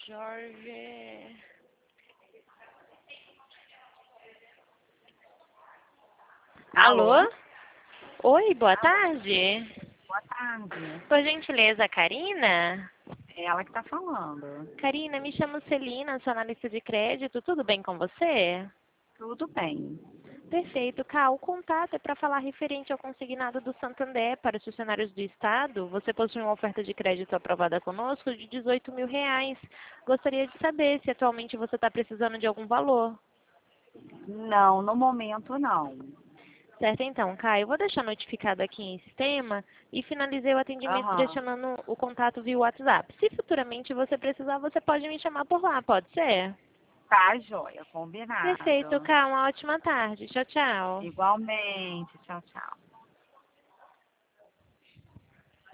Jorge. Alô? Oi, boa tarde. Boa tarde. Por gentileza, Karina? É ela que está falando. Karina, me chamo Celina, sou analista de crédito. Tudo bem com você? Tudo bem. Perfeito, Cá. O contato é para falar referente ao consignado do Santander para os funcionários do Estado. Você possui uma oferta de crédito aprovada conosco de R$ 18.000. Gostaria de saber se atualmente você está precisando de algum valor. Não, no momento não. Certo, então, Caio, eu vou deixar notificado aqui em sistema e finalizei o atendimento Aham. direcionando o contato via WhatsApp. Se futuramente você precisar, você pode me chamar por lá, pode ser? Tá, joia, Perfeito, combinado. Caio, uma ótima tarde. Tchau, tchau. Igualmente. Tchau, tchau.